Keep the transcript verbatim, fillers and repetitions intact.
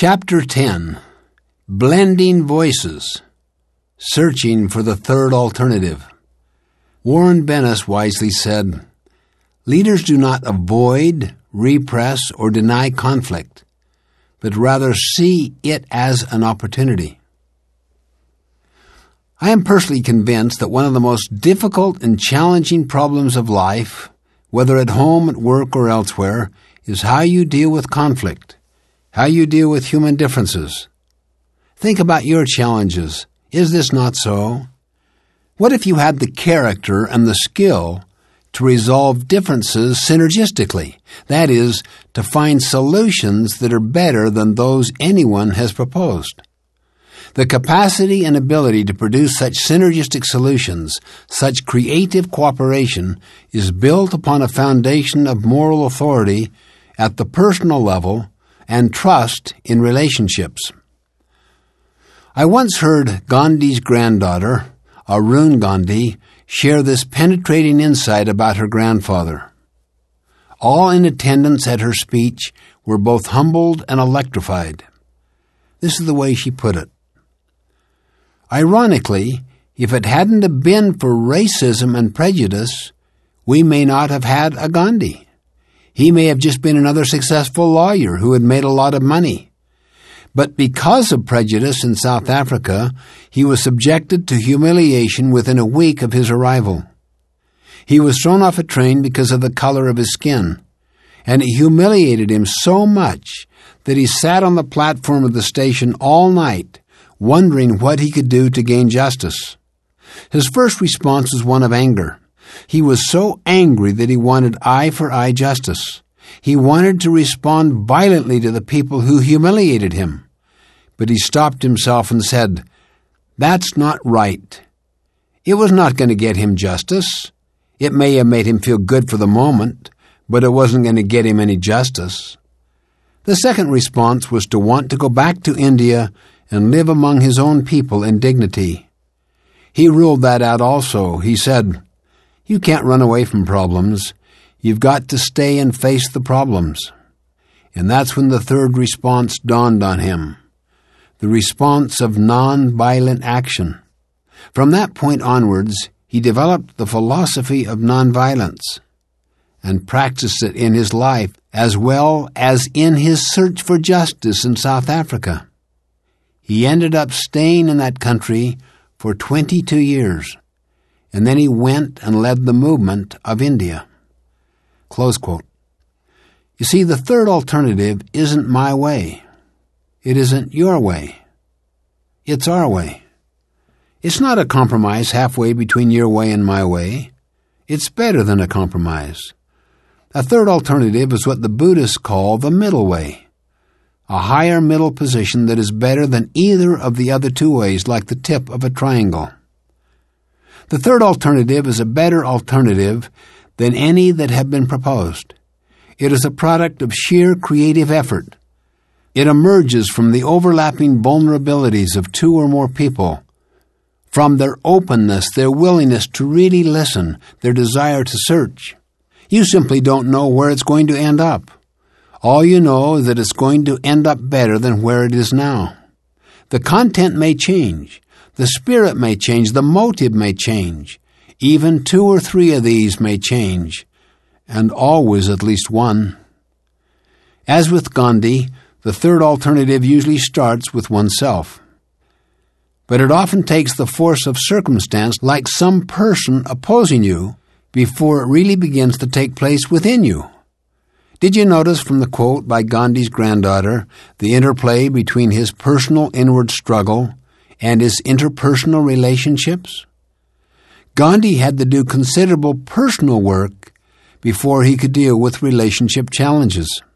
Chapter ten. Blending Voices. Searching for the Third Alternative. Warren Bennis wisely said, "Leaders do not avoid, repress, or deny conflict, but rather see it as an opportunity." I am personally convinced that one of the most difficult and challenging problems of life, whether at home, at work, or elsewhere, is how you deal with conflict, how you deal with human differences. Think about your challenges. Is this not so? What if you had the character and the skill to resolve differences synergistically? That is, to find solutions that are better than those anyone has proposed. The capacity and ability to produce such synergistic solutions, such creative cooperation, is built upon a foundation of moral authority at the personal level and trust in relationships. I once heard Gandhi's granddaughter, Arun Gandhi, share this penetrating insight about her grandfather. All in attendance at her speech were both humbled and electrified. This is the way she put it. Ironically, if it hadn't have been for racism and prejudice, we may not have had a Gandhi. He may have just been another successful lawyer who had made a lot of money. But because of prejudice in South Africa, he was subjected to humiliation within a week of his arrival. He was thrown off a train because of the color of his skin, and it humiliated him so much that he sat on the platform of the station all night, wondering what he could do to gain justice. His first response was one of anger. He was so angry that he wanted eye-for-eye justice. He wanted to respond violently to the people who humiliated him. But he stopped himself and said, "That's not right." It was not going to get him justice. It may have made him feel good for the moment, but it wasn't going to get him any justice. The second response was to want to go back to India and live among his own people in dignity. He ruled that out also. He said, "You can't run away from problems. You've got to stay and face the problems." And that's when the third response dawned on him, the response of non-violent action. From that point onwards, he developed the philosophy of nonviolence and practiced it in his life as well as in his search for justice in South Africa. He ended up staying in that country for twenty-two years, and then he went and led the movement of India. Close quote. You see, the third alternative isn't my way. It isn't your way. It's our way. It's not a compromise halfway between your way and my way. It's better than a compromise. A third alternative is what the Buddhists call the middle way, a higher middle position that is better than either of the other two ways, like the tip of a triangle. The third alternative is a better alternative than any that have been proposed. It is a product of sheer creative effort. It emerges from the overlapping vulnerabilities of two or more people, from their openness, their willingness to really listen, their desire to search. You simply don't know where it's going to end up. All you know is that it's going to end up better than where it is now. The content may change. The spirit may change. The motive may change. Even two or three of these may change, and always at least one. As with Gandhi, the third alternative usually starts with oneself. But it often takes the force of circumstance, like some person opposing you, before it really begins to take place within you. Did you notice from the quote by Gandhi's granddaughter the interplay between his personal inward struggle and his interpersonal relationships? Gandhi had to do considerable personal work before he could deal with relationship challenges.